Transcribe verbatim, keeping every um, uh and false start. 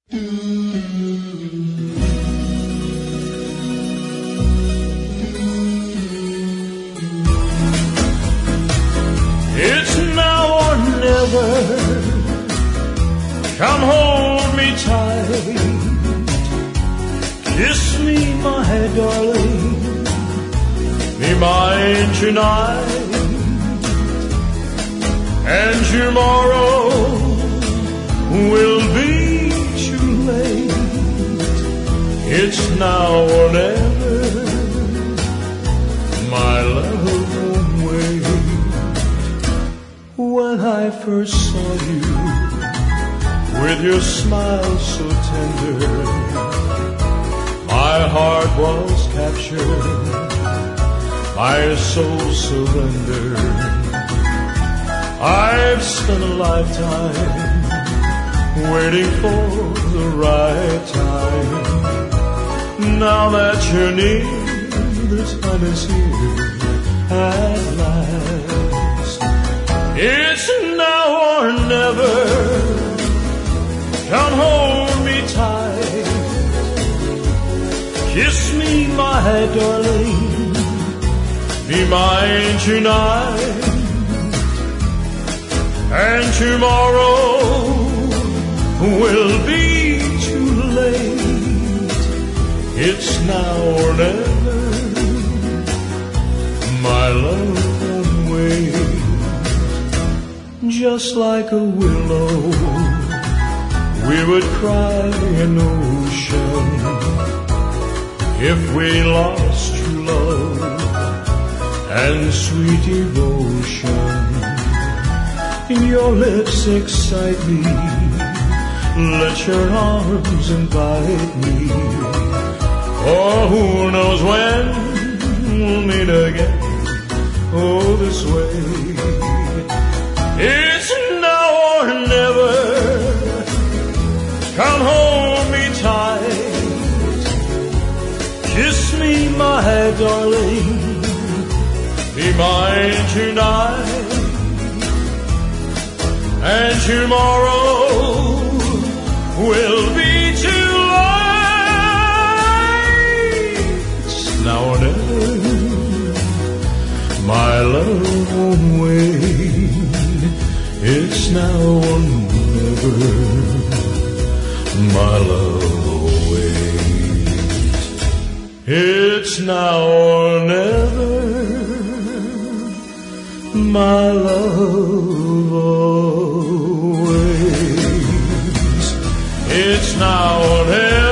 It's now or never. Come hold me tight. Kiss me, my darling. Be mine tonight. And tomorrow will be too late. It's now or never. My love won't wait. When I first saw you, with your smile so tender, my heart was captured, my soul surrendered. I've spent a lifetime waiting for the right time. Now that you're near, the time is here at last. It's now or never. Come hold me tight. Kiss me, my darling. Be mine tonight. And tomorrow will be too late. It's now or never. My love won't wait. Just like a willow, we would cry an ocean if we lost true love and sweet devotion. Your lips excite me, let your arms invite me. Oh, who knows when we'll meet again, oh, this way. It's now or never. Come hold me tight. Kiss me, my darling. Be mine tonight. And tomorrow will be too late. It's now or never. My love won't wait. It's now or never. My love will wait. It's now or never. My love always. It's now or never.